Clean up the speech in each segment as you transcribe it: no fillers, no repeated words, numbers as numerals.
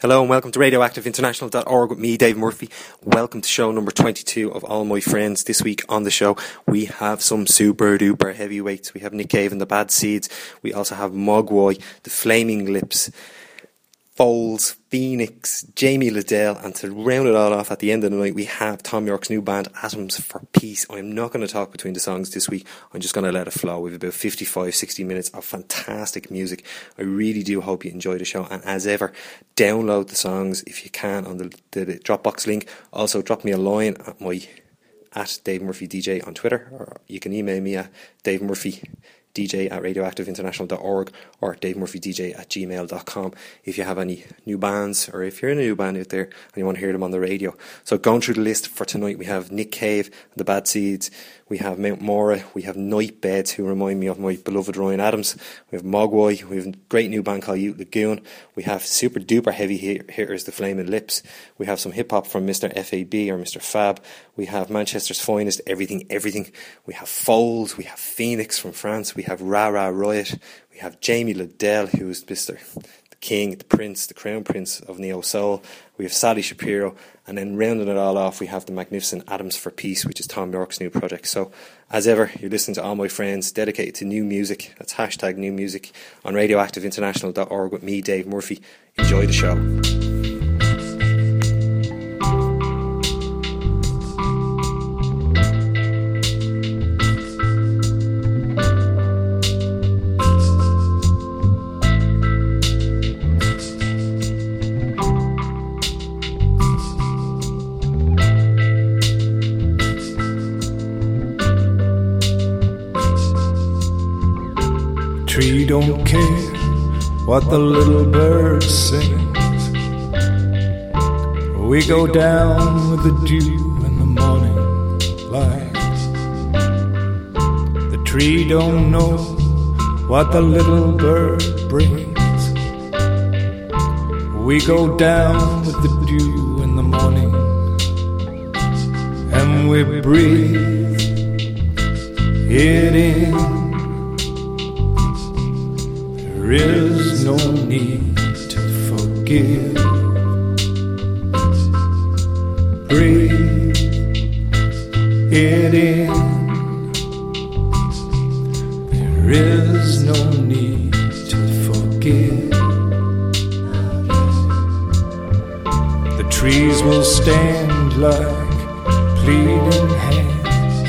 Hello and welcome to RadioactiveInternational.org with me, Dave Murphy. Welcome to show number 22 of All My Friends. This week on the show, we have some super duper heavyweights. We have Nick Cave and the Bad Seeds. We also have Mogwai, the Flaming Lips, Foals, Phoenix, Jamie Liddell, and to round it all off at the end of the night, we have Tom York's new band, Atoms for Peace. I'm not going to talk between the songs this week. I'm just going to let it flow. We have about 55-60 minutes of fantastic music. I really do hope you enjoy the show. And as ever, download the songs if you can on the Dropbox link. Also, drop me a line at Dave Murphy DJ on Twitter, or you can email me at davemurphydj@radioactiveinternational.org or davemurphydj@gmail.com if you have any new bands, or if you're in a new band out there and you want to hear them on the radio. So going through the list for tonight, we have Nick Cave and the Bad Seeds, we have Mount Mora, we have Nightbeds, who remind me of my beloved Ryan Adams, we have Mogwai, we have a great new band called Ute Lagoon, we have super duper heavy hitters, the Flaming Lips, we have some hip hop from Mr. FAB or Mr. Fab, we have Manchester's finest, Everything, we have Foals, we have Phoenix from France, we have Ra Ra Riot, we have Jamie Liddell, who is Mr. the King, the Prince, the Crown Prince of Neo Soul, we have Sally Shapiro, and then rounding it all off, we have the magnificent Atoms for Peace, which is Tom York's new project. So, as ever, you're listening to All My Friends, dedicated to new music. That's hashtag new music on RadioactiveInternational.org with me, Dave Murphy. Enjoy the show. Tree don't care what the little bird sings. We go down with the dew in the morning light. The tree don't know what the little bird brings. We go down with the dew in the morning, and we breathe it in. There is no need to forgive. Breathe it in. There is no need to forgive. The trees will stand like pleading hands.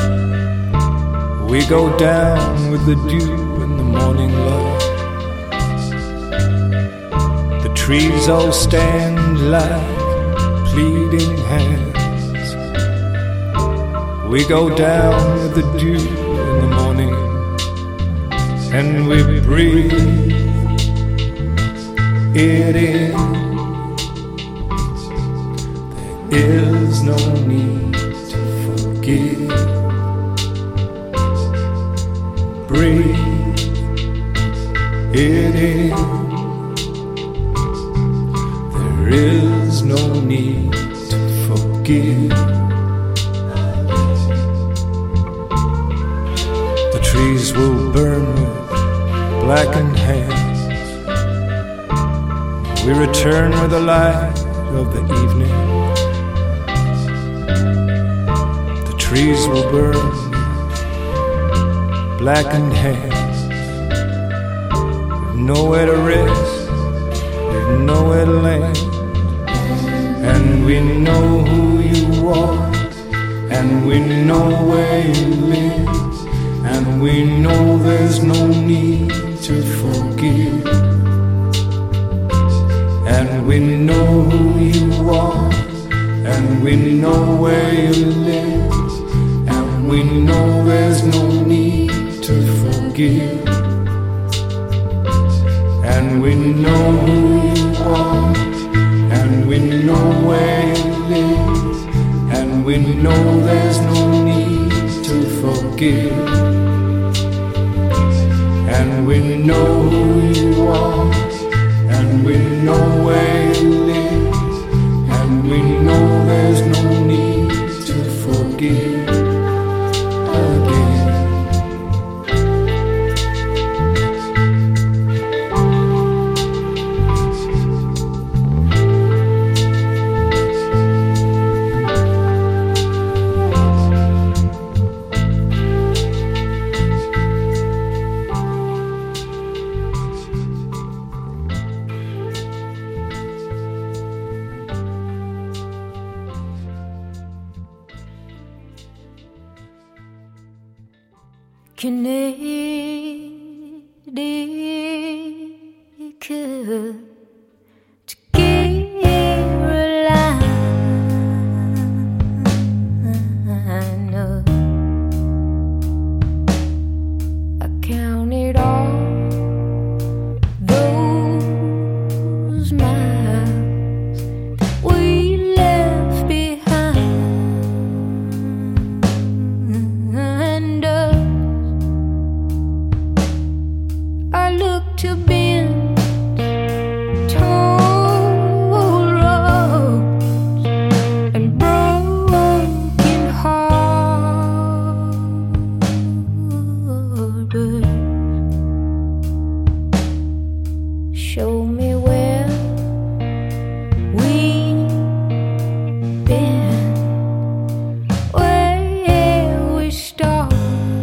We go down with the dew in the morning light. Trees all stand like pleading hands. We go down with the dew in the morning, and we breathe it in. There is no need to forgive. Breathe it in. There is no need to forgive. The trees will burn with blackened hands. We return with the light of the evening. The trees will burn with blackened hands. We've nowhere to rest, we've nowhere to land. And we know who you are, and we know where you live, and we know there's no need to forgive. And we know who you are, and we know where you live, and we know there's no need to forgive. And we know who you are, and we know where you live, and we know there's no need to forgive. And we know who you are, and we know where you live, and we know there's no need to forgive again. Connecticut to Carolina. I counted all those miles that we left behind us. I looked to bend toll roads and broken harbors. Show me where we've been, where we started.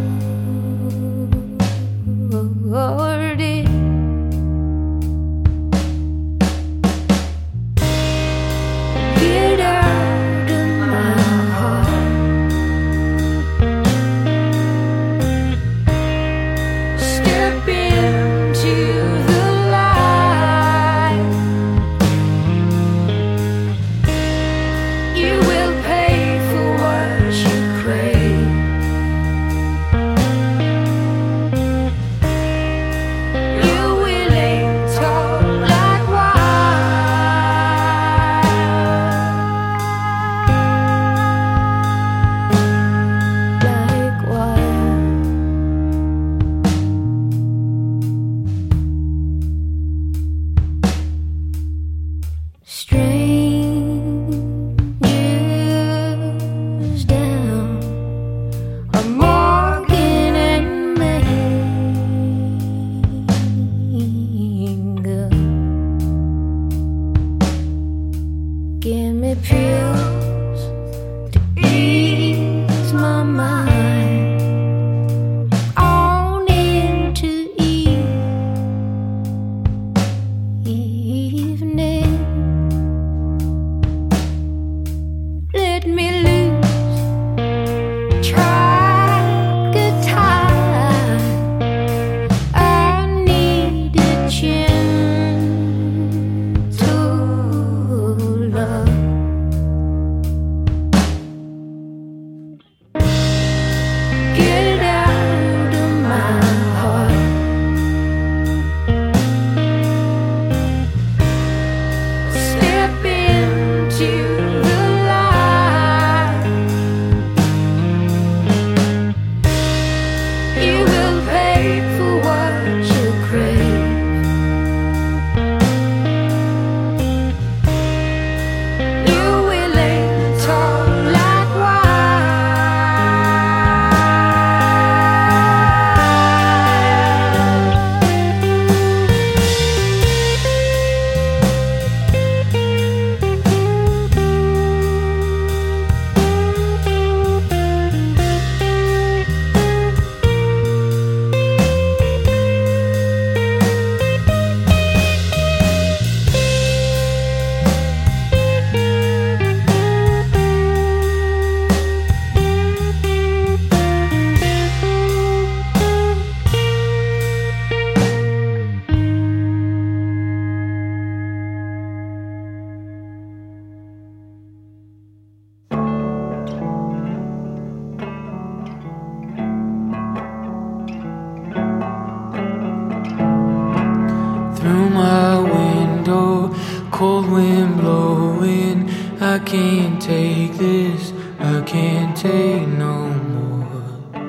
Get out of my heart. Step into the light. You will pay for what you crave. You're willing to talk like strangers down on Morgan and Mingo. Give me pills to ease my mind on into evening. Let me loose track of time. I need a gentle love. Get out of my heart. Step into the light. You will pay for what you crave. You're willing to talk like Through my window, cold wind blowing. I can't take this, I can't take no more.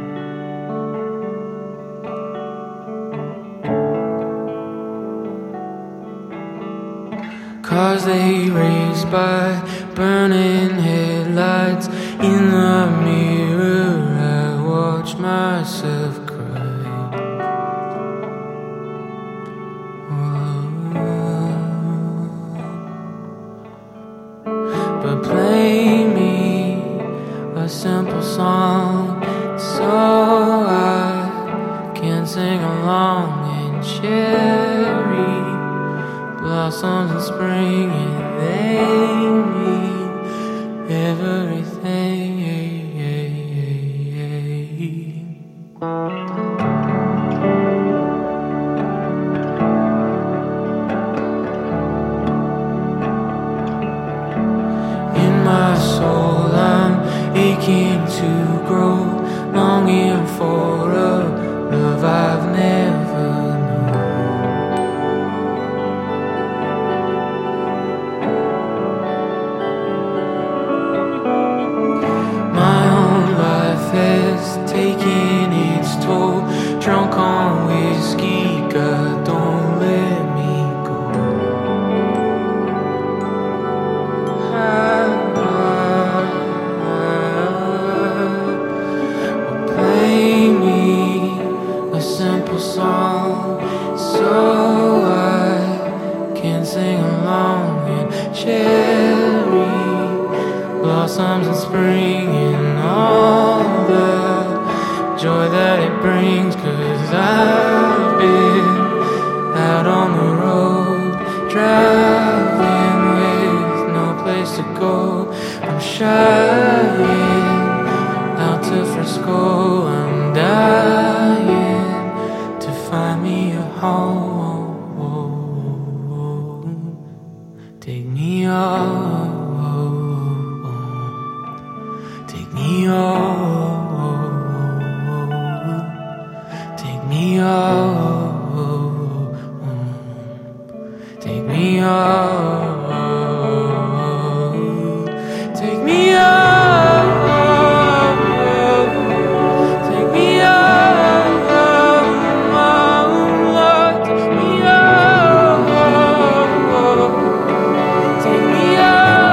'Cause they race by burning headlights. In the mirror I watch myself cry. But play me a simple song so I can sing along. And cherry blossoms in spring, and they mean everything. aching to grow, longing for a love I've never known. My own life has taken its toll, drunk on whiskey, God don't let me go. Play me a simple song so I can sing along, and cherry blossoms in spring and all the joy that it brings. 'Cause I've been out on the road, driving with no place to go. I'm shying out to Frisco, I'm dying to find me a home. Take me home, take me home, take me home, take me home, take me home, take me home, Lord, take me home, take me home.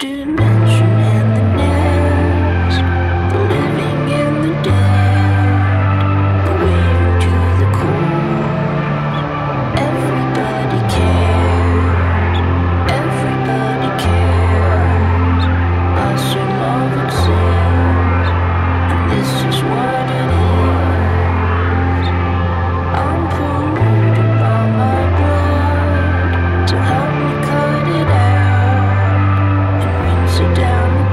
dimension and the next, the living and the dead, the waiting to the cold. Everybody cares, everybody cares. I say love exists, and this is what it is. I'm polluted by my blood, so help me cut it out and rinse it down the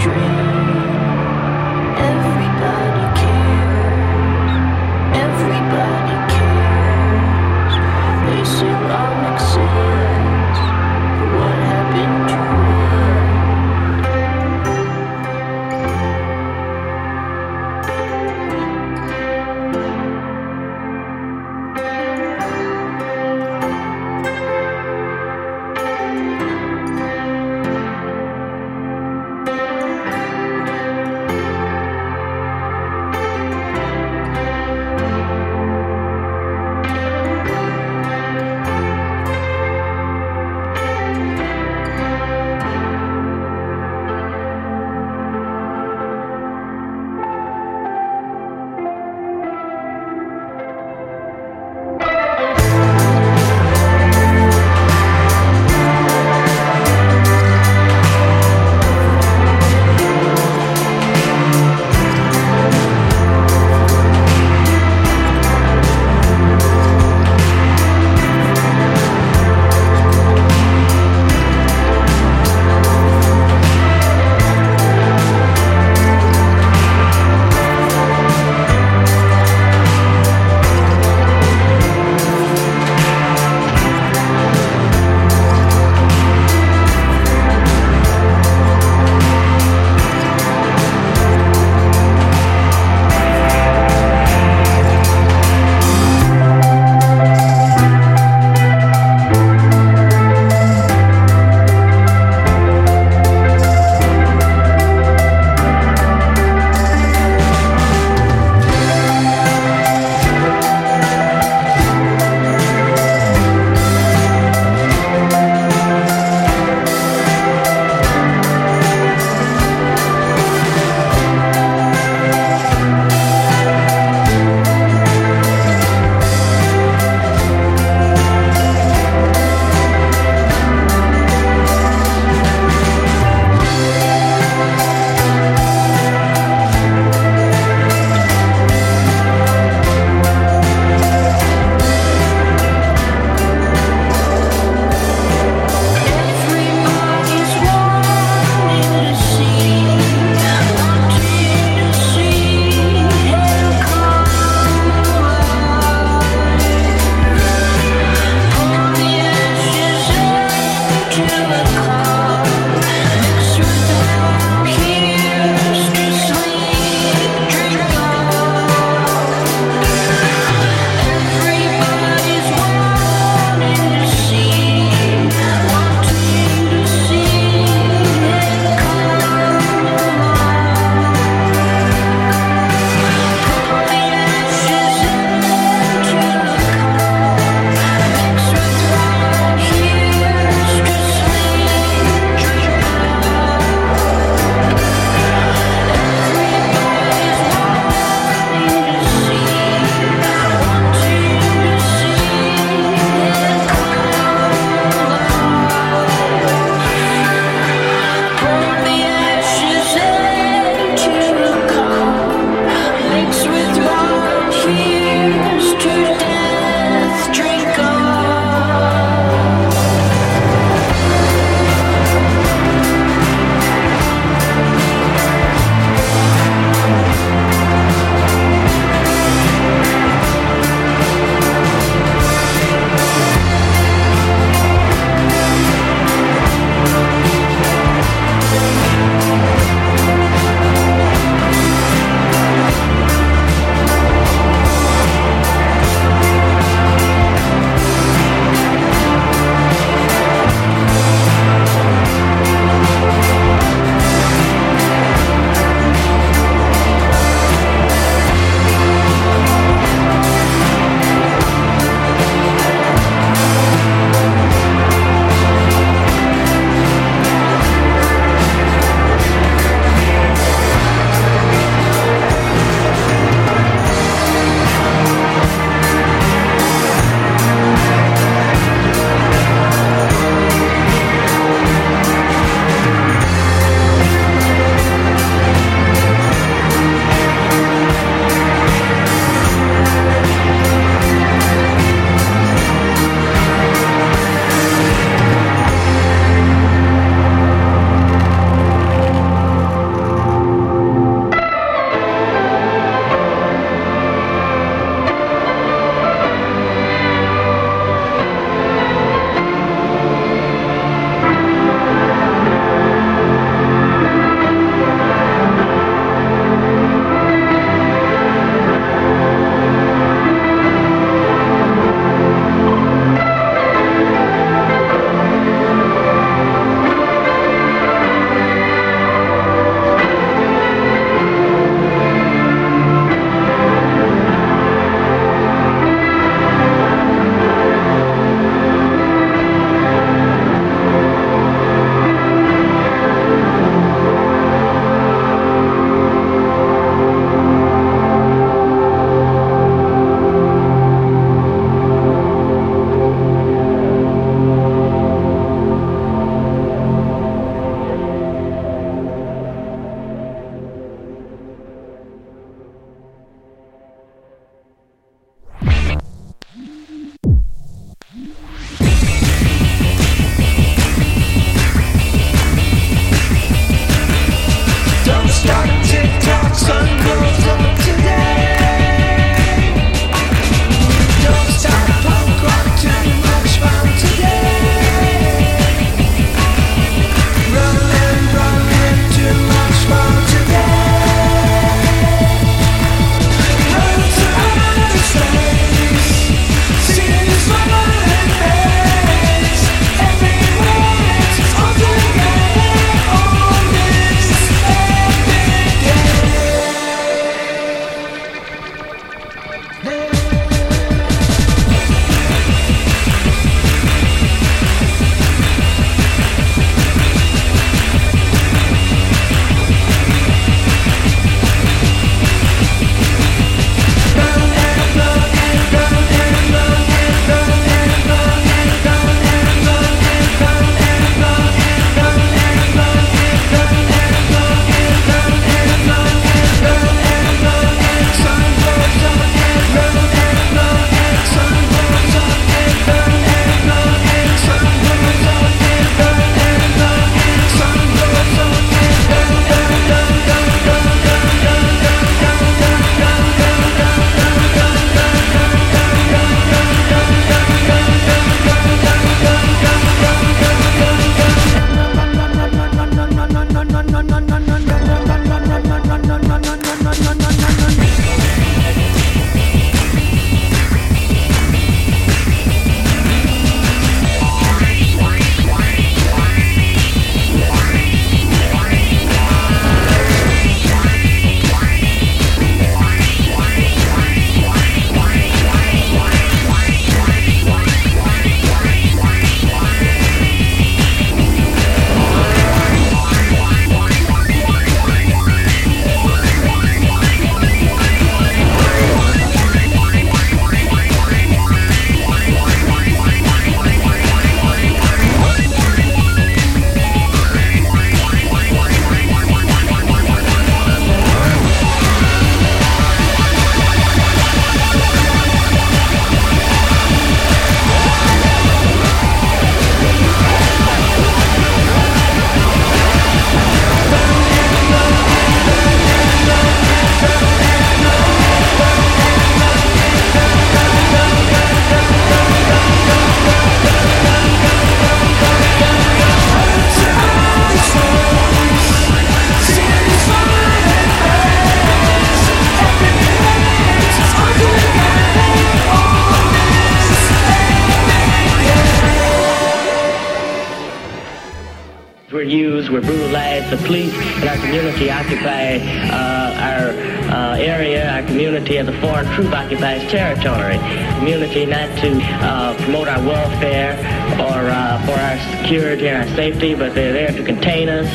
We're brutalized. The police in our community occupy our area, our community as a foreign troop occupies territory. Community not to promote our welfare or for our security and our safety, but they're there to contain us,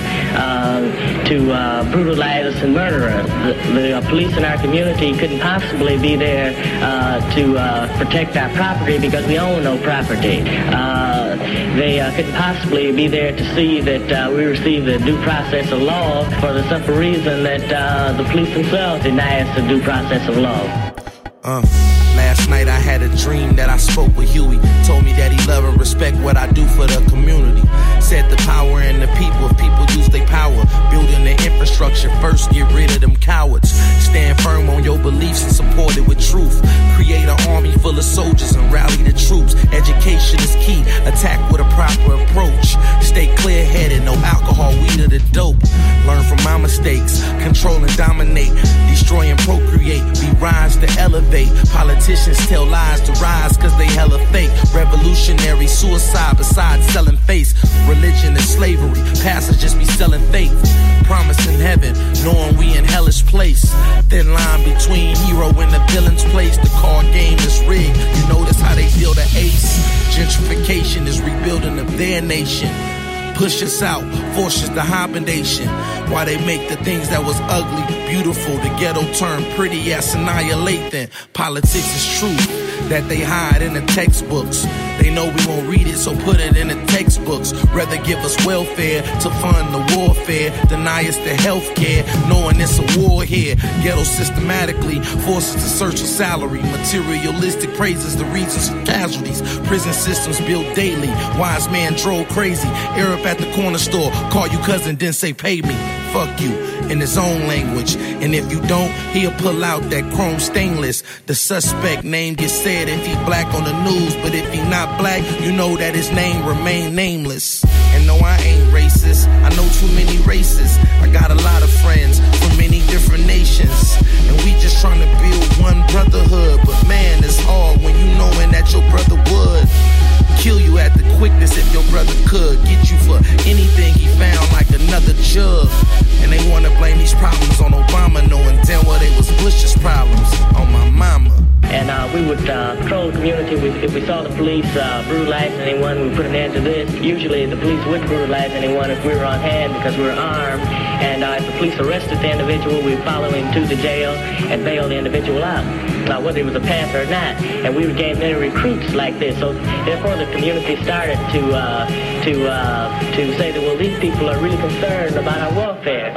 to brutalize us and murder us. The police in our community couldn't possibly be there to protect our property because we own no property. They couldn't possibly be there to see that we receive the due process of law for the simple reason that the police themselves deny us the due process of law. Last night I had a dream that I spoke with Huey. Told me that he love and respect what I do for the community. Said the power in the people, if people use their power. Building the infrastructure first, get rid of them cowards. Stand firm on your beliefs and support it with truth. Create an army full of soldiers and rally the troops. Education is key, attack with a proper approach. Stay clear-headed, no alcohol, weed or the dope. Learn from my mistakes, control and dominate. Destroy and procreate, we rise to elevate. Politicians tell lies to rise cause they hella fake. Revolutionary suicide besides selling face. Religion is slavery, pastors just be selling faith. Promising heaven, knowing we in hellish place. Thin line between hero and the villain's place. The card game is rigged, you notice how they build an ace. Gentrification is rebuilding of their nation. Push us out, force us to hibernation. While they make the things that was ugly, beautiful. The ghetto turn pretty as annihilating. Politics is truth that they hide in the textbooks. They know we won't read it, so put it in the textbooks. Rather give us welfare to fund the warfare. Deny us the health care, knowing it's a war here. Ghetto systematically forces to search for salary. Materialistic praises the reasons for casualties. Prison systems built daily. Wise man drove crazy. Arab at the corner store, call you cousin, then say pay me. Fuck you, in his own language. And if you don't, he'll pull out that chrome stainless. The suspect name gets said if he black on the news, but if he not black, you know that his name remain nameless. And no, I ain't racist, I know too many races. I got a lot of friends from many different nations, and we just trying to build one brotherhood. But man, it's hard when you knowing that your brother would kill you at the quickness if your brother could. Get you for anything he found like another jug. And they wanna blame these problems on Obama, knowing damn well they was Bush's problems. On my mama. And we would patrol the community. If we saw the police brutalize anyone, we put an end to this. Usually the police would brutalize anyone if we were on hand because we were armed. And if the police arrested the individual, we'd follow him to the jail and bail the individual out. Whether he was a Panther or not. And we would gain many recruits like this. So therefore the community started to say that, well, these people are really concerned about our welfare.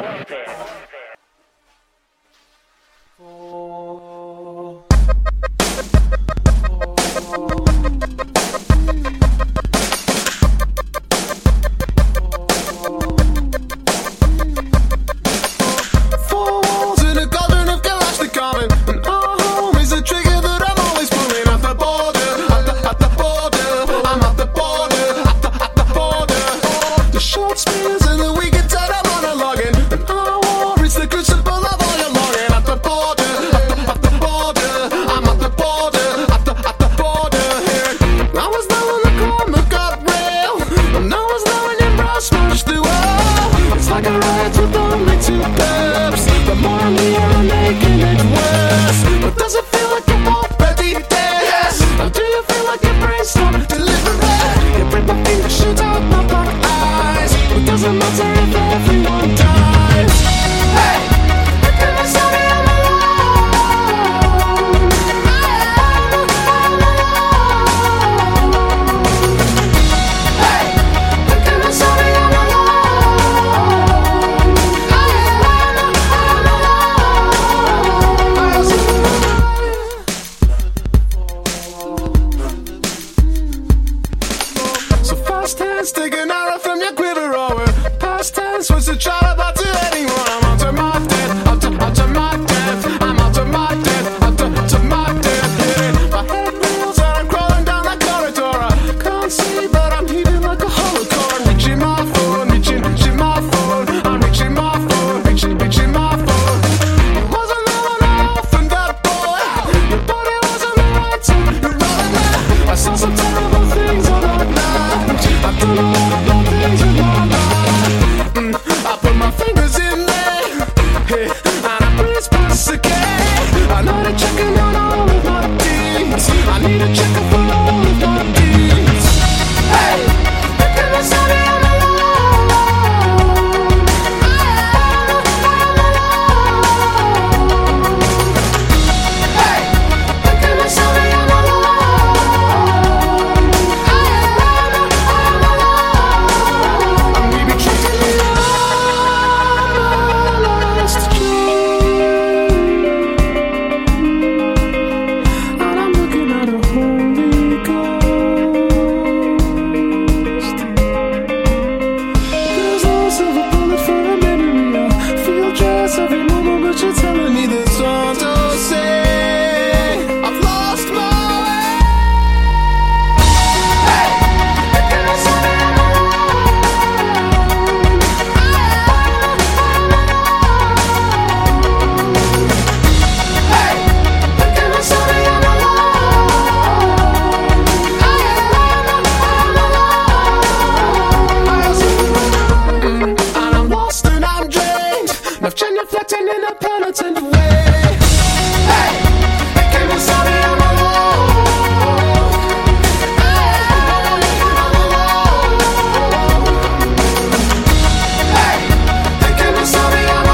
Short spears and the weekend time I'm on a login. genuflecting in a penitent way. Hey, I came to sorry I'm alone. Hey, I came to sorry I'm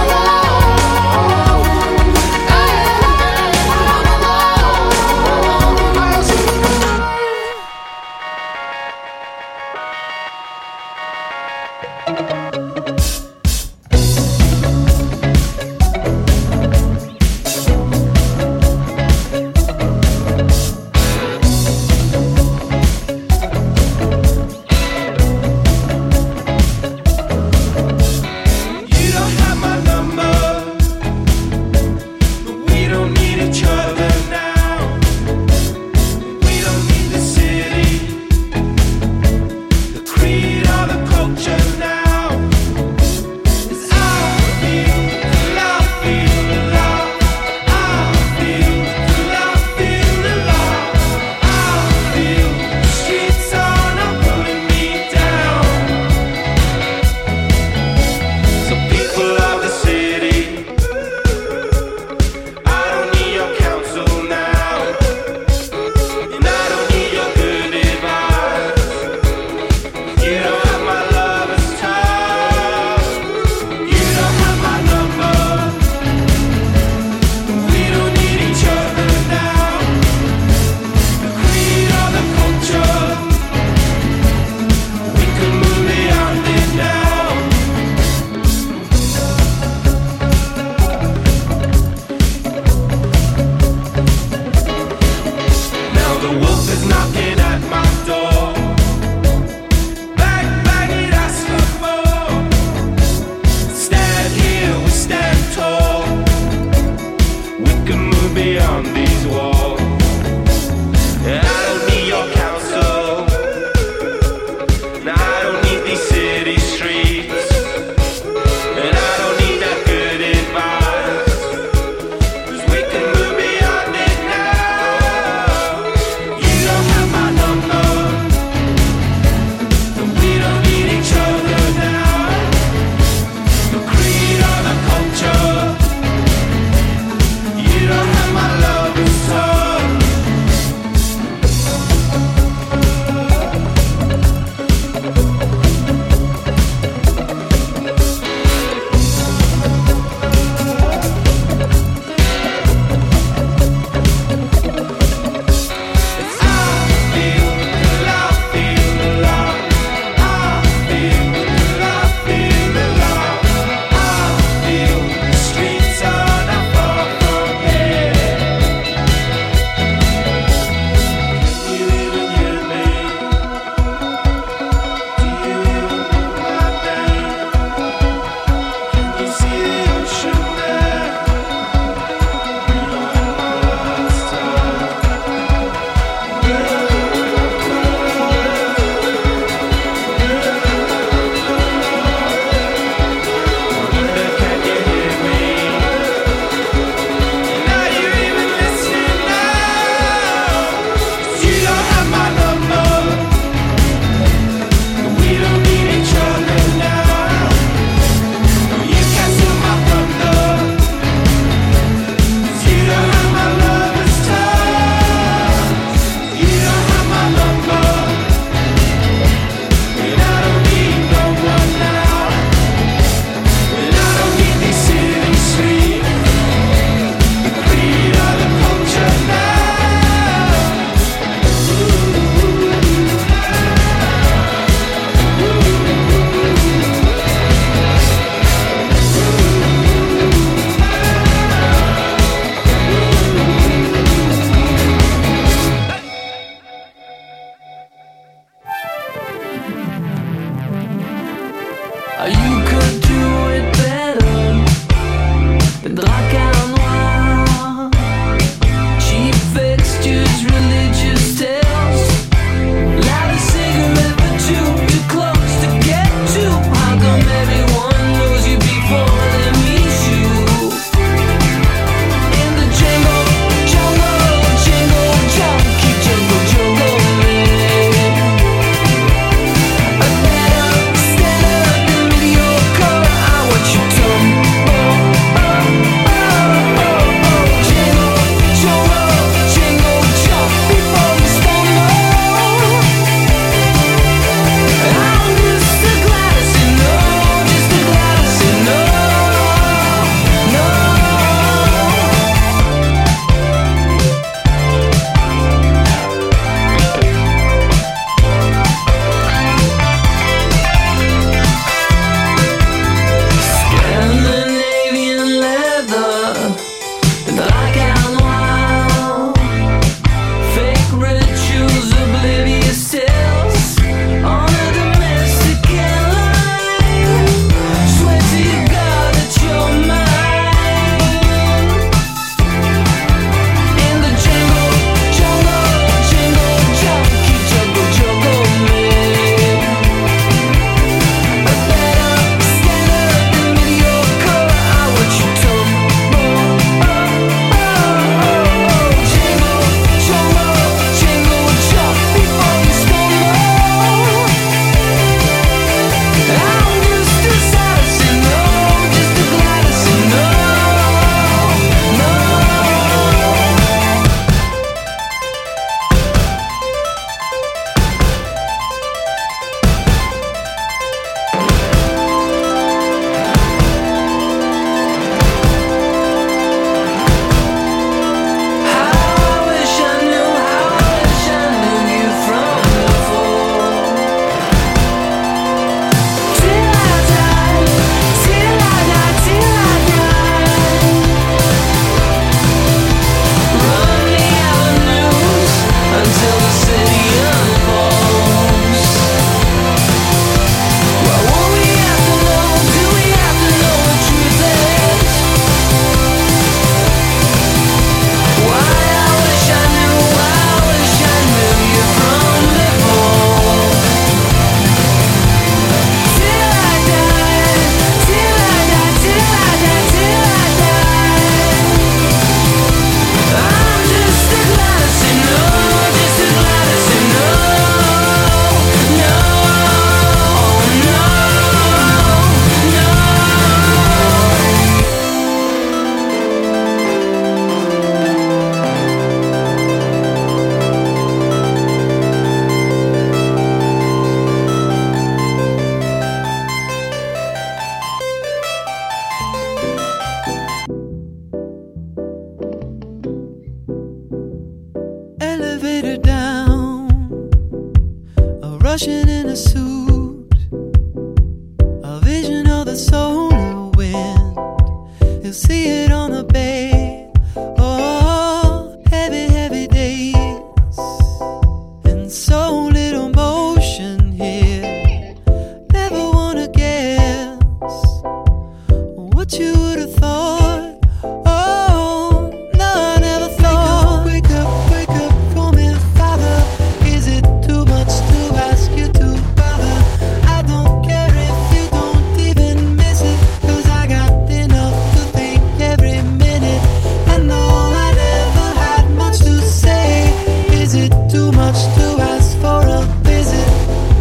Russian in a suit, a vision of the solar wind. You'll see it on the bay. Oh, heavy, heavy days, and so little motion here. Never wanna guess what you would have thought. Oh, no, I never thought. Wake up, call me father. Is it too much to ask you to bother? I don't care if you don't even miss it, 'cause I got enough to think every minute. I know I never had much to say. Is it too much to ask for a visit?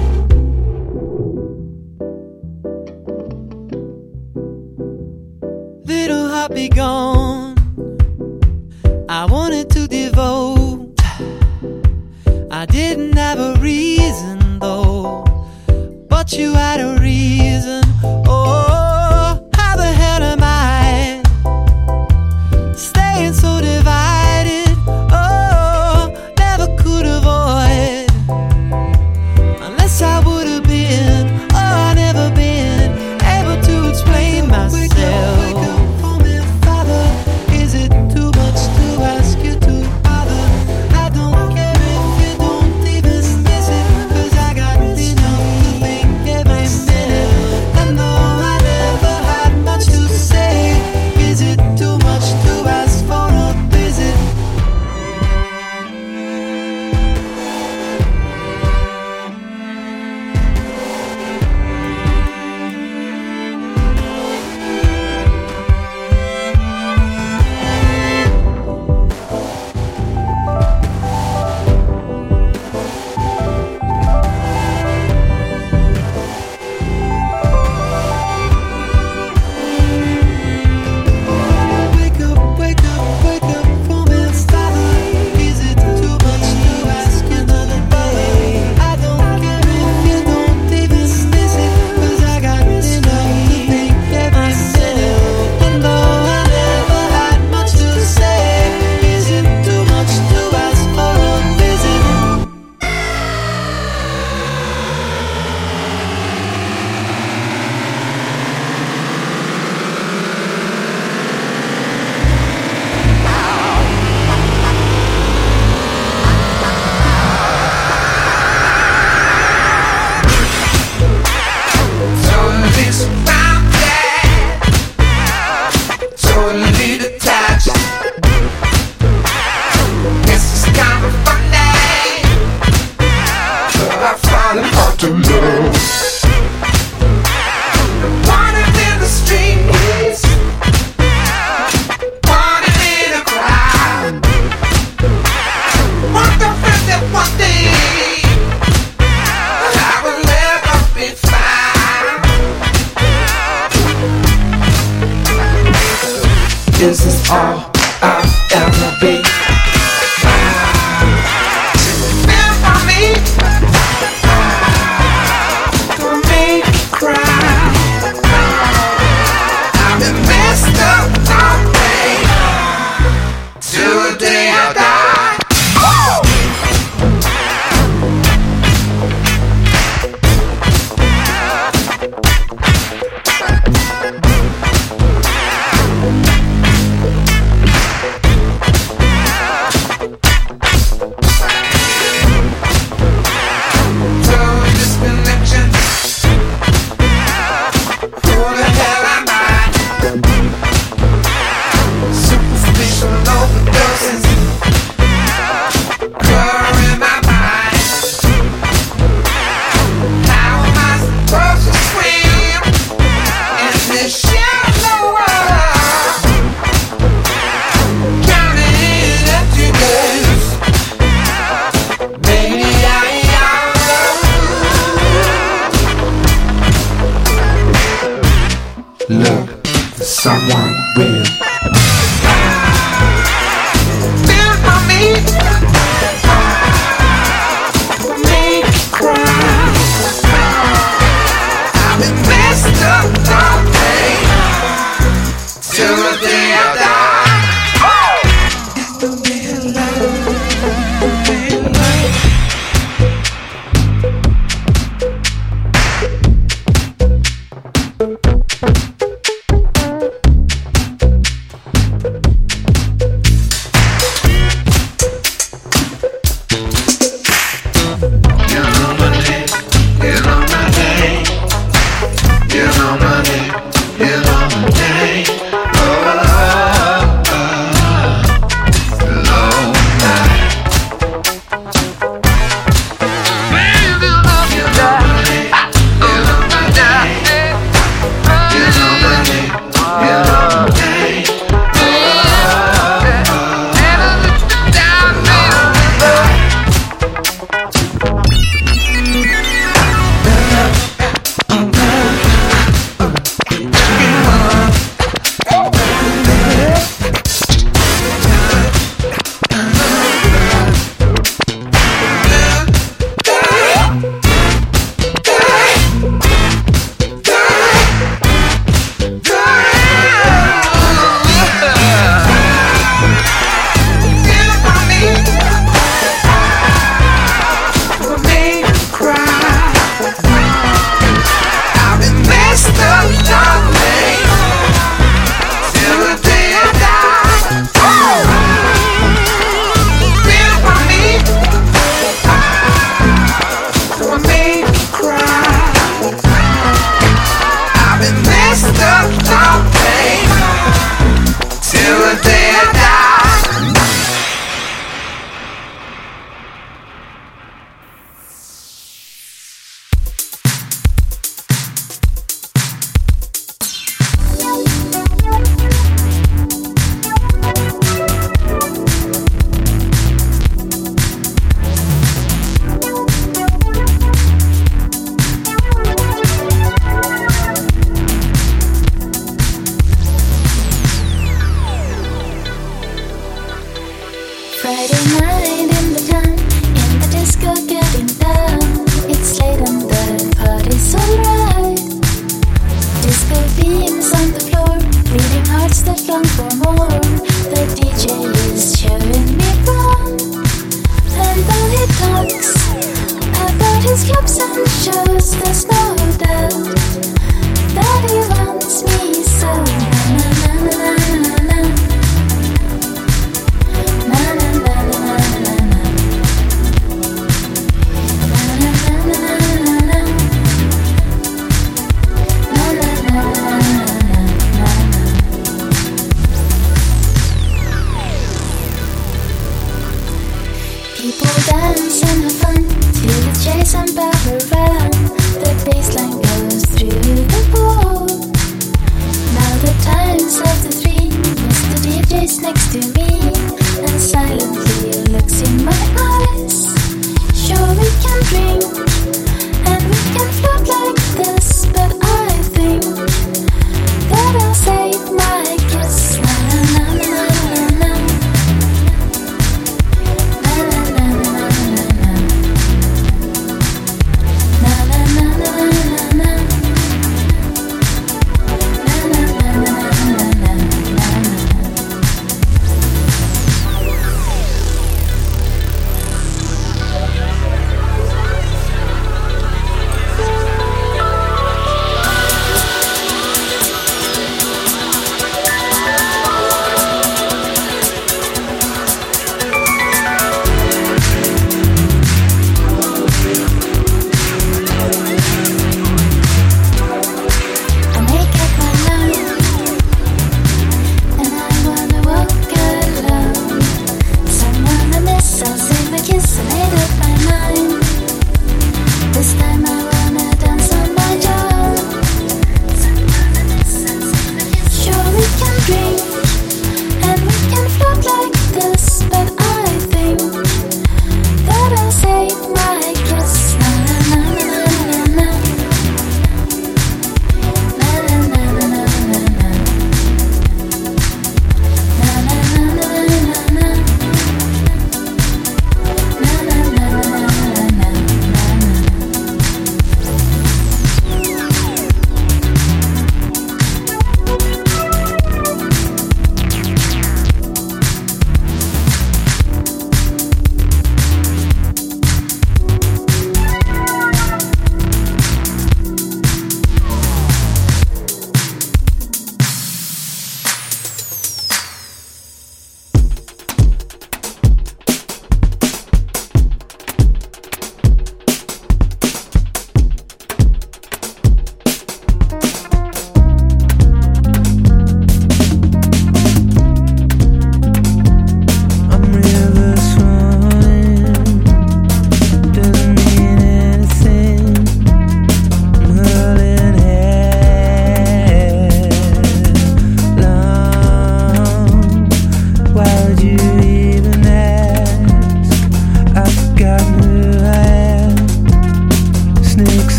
Little heart be gone, I wanted to devote. I didn't have a reason though, but you had a reason. Oh, how the hell am I staying so divided? Oh, never could avoid, unless I would have been. Oh, I never been able to explain myself. Is it too much to ask you to bother? I don't care if you don't even miss it, 'cause I got enough to think every minute. I know I never had much to say. Is it too much to ask for a visit? Wake up, for me, father. Is it too much to ask another day? I don't care if you don't even miss it, 'cause I got enough to think every minute. And though I never had much to say, is it too much to ask for a visit? Totally surrounded, totally detached. This is kind of funny, but I find it hard to love. Wanted in the streets, wanted in a crowd. Want to friend that one day I will never be found. This is all I'll ever be. Feel for me, don't make me cry. I've been messed up all day, till the day I die. Disconnection. Who the hell am I? Superficial overdoses coloring my mind. How am I supposed to swim in this shallow water? Counting empty days. Maybe look for someone real. Feel for me, make me cry. I've been messed up all day, till the day I die. Friday night in the town, in the disco getting down. It's late and the party's alright. Disco beams on the floor, beating hearts that long for more. The DJ is showing me round, and though he talks about his clubs and shows, there's no doubt that he wants me so. Na na na na na na. People dance and have fun to the chase and bow around. The bass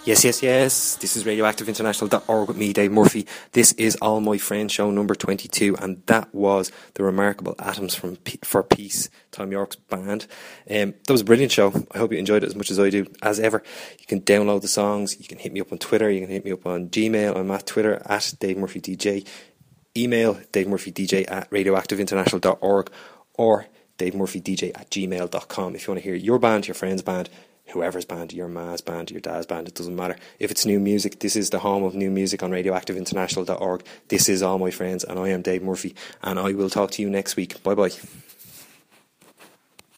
Yes. This is radioactiveinternational.org with me, Dave Murphy. This is All My Friends show number 22, and that was the remarkable Atoms for Peace, Tom York's band. That was a brilliant show. I hope you enjoyed it as much as I do. As ever, you can download the songs. You can hit me up on Twitter. You can hit me up on Gmail. I'm at Twitter at Dave Murphy DJ. Email davemurphydj at radioactiveinternational.org or davemurphydj@gmail.com if you want to hear your band, your friend's band, whoever's band, your ma's band, your dad's band, it doesn't matter. If it's new music, this is the home of new music on radioactiveinternational.org. This is All My Friends, and I am Dave Murphy, and I will talk to you next week. Bye bye.